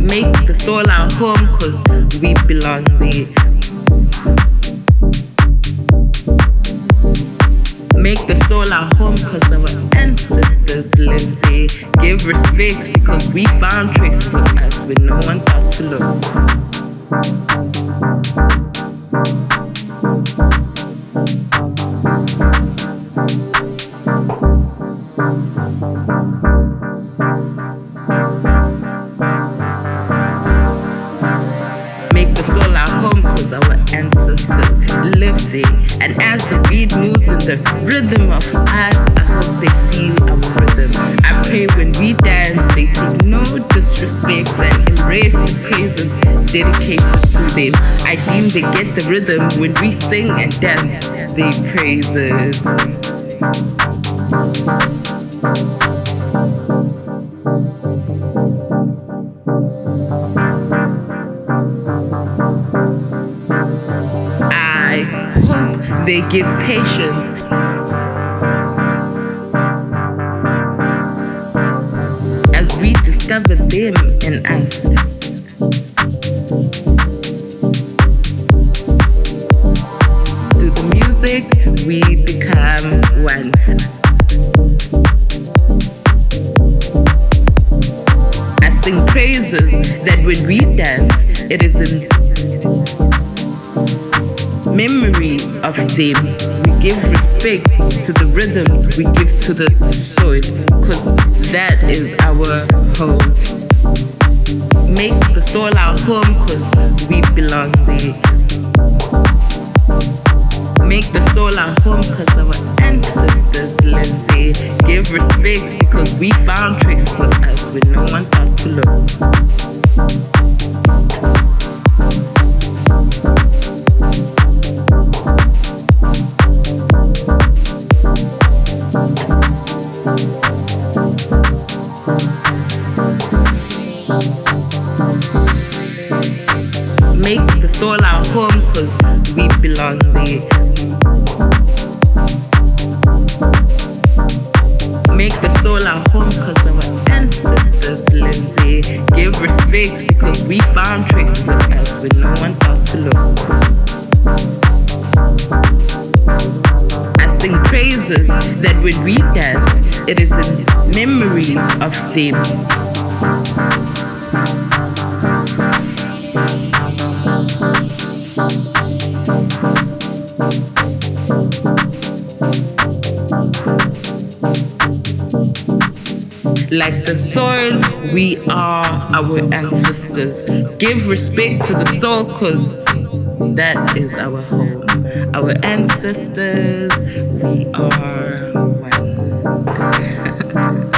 Make the soul our home, cause we belong there. Make the soul our home, cause our ancestors live there. Give respect, because we found traces of us when no one thought to look. Make the soul our home, cause our ancestors live there. And as the beat moves in the rhythm of us, I hope they feel our rhythm. I pray when we dance, they take no disrespect and embrace the praises dedicated to them. I deem they get the rhythm when we sing and dance their praises. I hope they give patience as we discover them in us. To the music, we become one. I sing praises that when we dance, it is in memory of them. We give respect to the rhythms we give to the soil, cause that is our home. Make the soul our home, cause we belong there. Make the soul our home, cause our ancestors live there. Give respect, because we found traces of us when no one thought to look. Make the soul our home, cause we belong there. Make the soul our home, cause our ancestors live there. Give respect, because we found traces of us when no one thought to look. I sing praises that when we dance, it is in memory of them. Like the soil, we are our ancestors. Give respect to the soul, cause that is our home. Our ancestors, we are one.